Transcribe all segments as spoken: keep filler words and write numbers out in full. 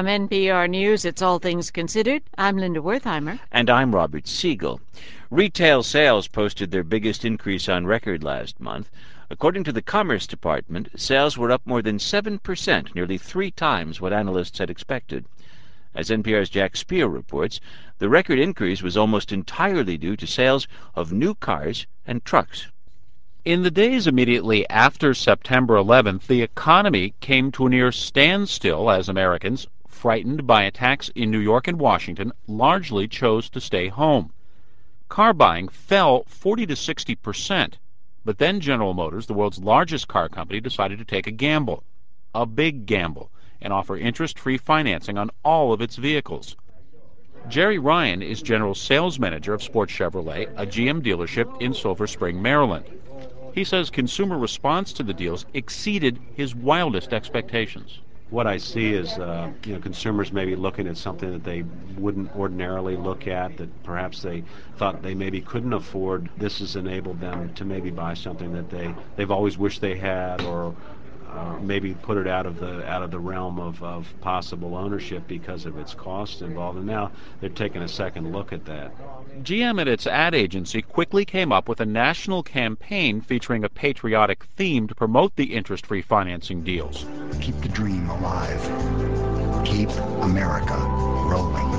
From N P R News, it's All Things Considered. I'm Linda Wertheimer. And I'm Robert Siegel. Retail sales posted their biggest increase on record last month. According to the Commerce Department, sales were up more than seven percent, nearly three times what analysts had expected. As N P R's Jack Speer reports, the record increase was almost entirely due to sales of new cars and trucks. In the days immediately after September eleventh, the economy came to a near standstill as Americans, frightened by attacks in New York and Washington, largely chose to stay home. Car buying fell forty to sixty percent, but then General Motors, the world's largest car company, decided to take a gamble, a big gamble, and offer interest-free financing on all of its vehicles. Jerry Ryan is general sales manager of Sport Chevrolet, a G M dealership in Silver Spring, Maryland. He says consumer response to the deals exceeded his wildest expectations. What I see is, uh, you know, consumers maybe looking at something that they wouldn't ordinarily look at, that perhaps they thought they maybe couldn't afford. This has enabled them to maybe buy something that they they've always wished they had, or uh, maybe put it out of the out of the realm of, of possible ownership because of its costs involved. And now they're taking a second look at that. G M and its ad agency quickly came up with a national campaign featuring a patriotic theme to promote the interest-free financing deals. Keep the dream alive. Keep America rolling.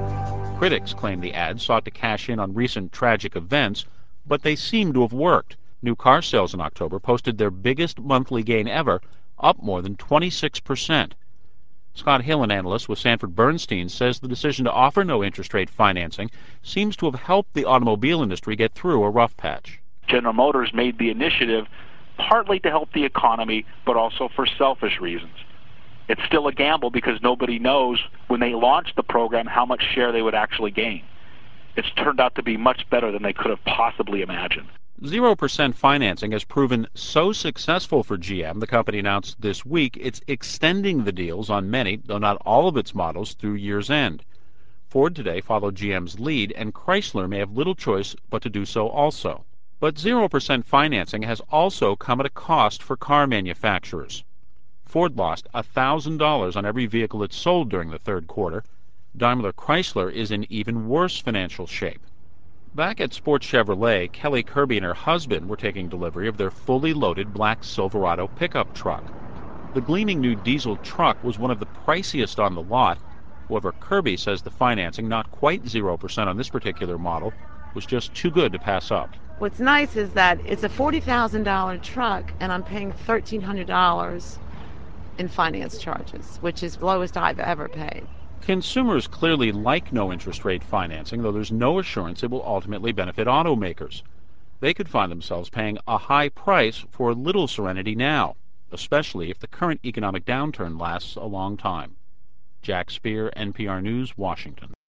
Critics claim the ads sought to cash in on recent tragic events, but they seem to have worked. New car sales in October posted their biggest monthly gain ever, up more than twenty-six percent. Scott Hill, an analyst with Sanford Bernstein, says the decision to offer no interest rate financing seems to have helped the automobile industry get through a rough patch. General Motors made the initiative partly to help the economy, but also for selfish reasons. It's still a gamble because nobody knows when they launched the program how much share they would actually gain. It's turned out to be much better than they could have possibly imagined. Zero percent financing has proven so successful for G M, the company announced this week it's extending the deals on many, though not all of its models, through year's end. Ford today followed G M's lead, and Chrysler may have little choice but to do so also. But zero percent financing has also come at a cost for car manufacturers. Ford lost one thousand dollars on every vehicle it sold during the third quarter. Daimler Chrysler is in even worse financial shape. Back at Sport Chevrolet, Kelly Kirby and her husband were taking delivery of their fully loaded black Silverado pickup truck. The gleaming new diesel truck was one of the priciest on the lot. However, Kirby says the financing, not quite zero percent on this particular model, was just too good to pass up. What's nice is that it's a forty thousand dollars truck, and I'm paying thirteen hundred dollars in finance charges, which is the lowest I've ever paid. Consumers clearly like no interest rate financing, though there's no assurance it will ultimately benefit automakers. They could find themselves paying a high price for little serenity now, especially if the current economic downturn lasts a long time. Jack Speer, N P R News, Washington.